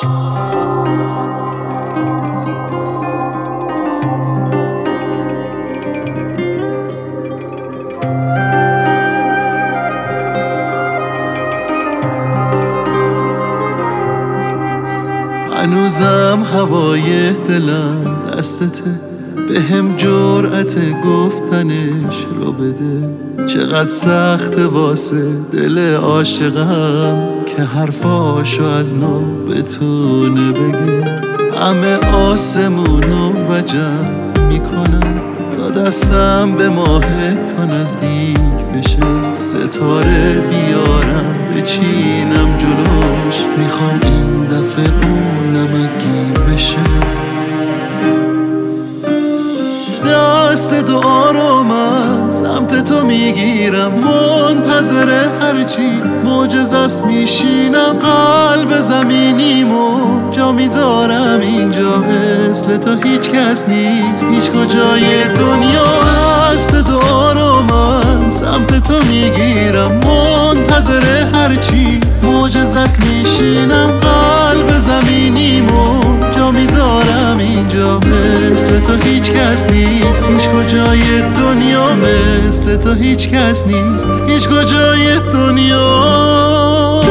هنوزم هوای دلم دستته، به هم جرأت گفتنش رو بده. چقدر سخت واسه دل عاشقم که حرفاشو از نو بتونه بگه. همه آسمونو وجب میکنم تا دستم به ماه تا نزدیک بشه. ستاره بیارم بچینم جلوش، میخوام این دفعه اون نمک گیر بشه. دست دعا رو من سمت تو میگیرم، منتظر هرچی معجزه‌ست میشینم. قلب زمینیمو جا میذارم اینجا، مثل تو هیچ کس نیست هیچ کجای دنیا. دست دعا رو من سمت تو میگیرم، منتظر هرچی معجزه‌ست میشینم. قلب زمینیمو جا میذارم اینجا، مثل تو هیچ کس نیست هیچ کجای دنیا. مثل تو هیچ کس نیست هیچ کجای دنیا.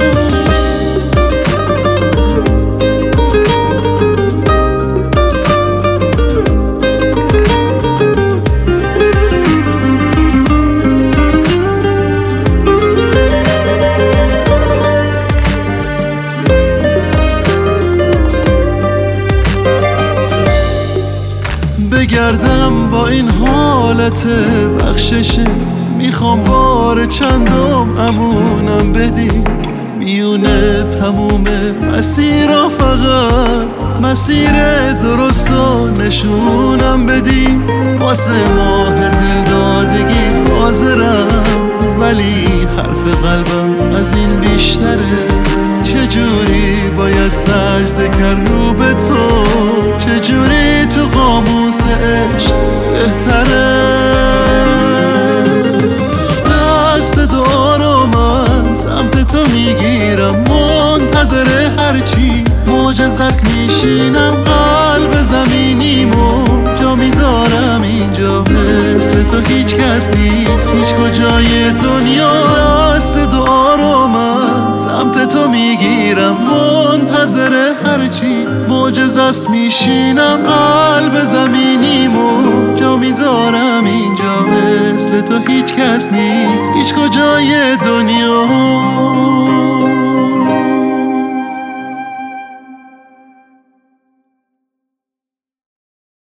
بگردم با این حالت بخششه، میخوام بار چندم امونم بدی. میونه تموم مسیر را فقط مسیر درست و نشونم بدی. واسه ماه دلدادگی حاضرم، ولی حرف قلبم از این بیشتره. چجوری باید سجده کرد رو به تو، چجوری تو قاموس عشق بهتره. دست دعا رو من سمت تو میگیرم، منتظر هرچی معجزه‌ست میشینم. قلب زمینیمو جا میذارم اینجا، مثل تو هیچ کس نیست هیچ کجای دنیا. دست دعا رو من سمت تو میگیرم، منتظر هرچی معجزه‌ست میشینم. قلب زمینیمو جا میذارم اینجا، مثل تو هیچ کس نیست هیچ کجای دنیا.